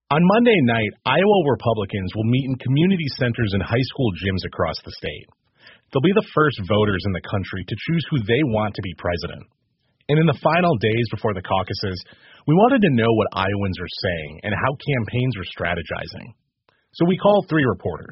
On Monday night, Iowa Republicans will meet in community centers and high school gyms across the state. They'll be the first voters in the country to choose who they want to be president. And in the final days before the caucuses, we wanted to know what Iowans are saying and how campaigns are strategizing. So we called three reporters.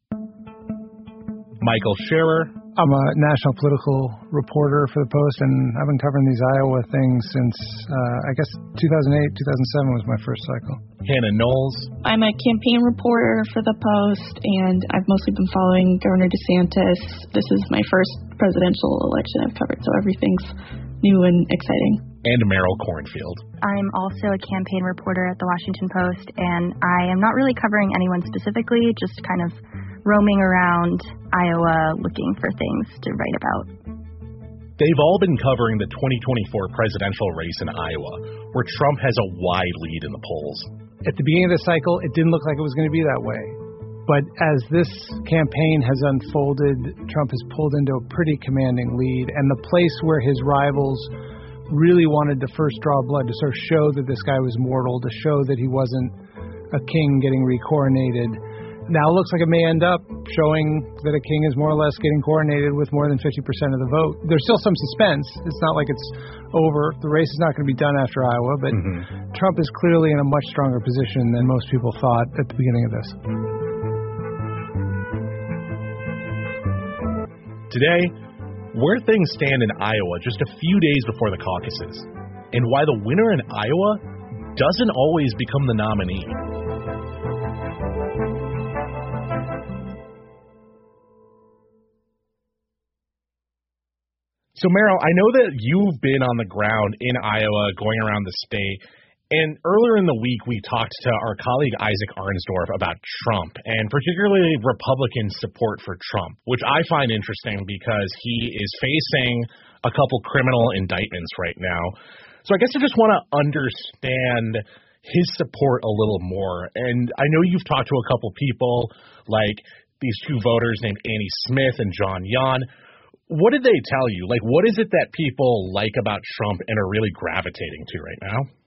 Michael Scherer. I'm a national political reporter for the Post, and I've been covering these Iowa things since, 2008, 2007 was my first cycle. Hannah Knowles. I'm a campaign reporter for the Post, and I've mostly been following Governor DeSantis. This is my first presidential election I've covered, so everything's new and exciting. And Meryl Cornfield. I'm also a campaign reporter at the Washington Post, and I am not really covering anyone specifically, just kind of roaming around Iowa looking for things to write about. They've all been covering the 2024 presidential race in Iowa, where Trump has a wide lead in the polls. At the beginning of the cycle, it didn't look like it was going to be that way. But as this campaign has unfolded, Trump has pulled into a pretty commanding lead, and the place where his rivals really wanted to first draw blood, to sort of show that this guy was mortal, to show that he wasn't a king getting recoronated, now it looks like it may end up showing that a king is more or less getting coronated with more than 50% of the vote. There's still some suspense. It's not like it's over. The race is not going to be done after Iowa, but Trump is clearly in a much stronger position than most people thought at the beginning of this. Today, where things stand in Iowa just a few days before the caucuses, and why the winner in Iowa doesn't always become the nominee. So, Meryl, I know that you've been on the ground in Iowa, going around the state, and earlier in the week we talked to our colleague Isaac Arnsdorf about Trump, and particularly Republican support for Trump, which I find interesting because he is facing a couple criminal indictments right now. So I guess I just want to understand his support a little more. And I know you've talked to a couple people, like these two voters named Annie Smith and John Yon. What did they tell you? Like, what is it that people like about Trump and are really gravitating to right now?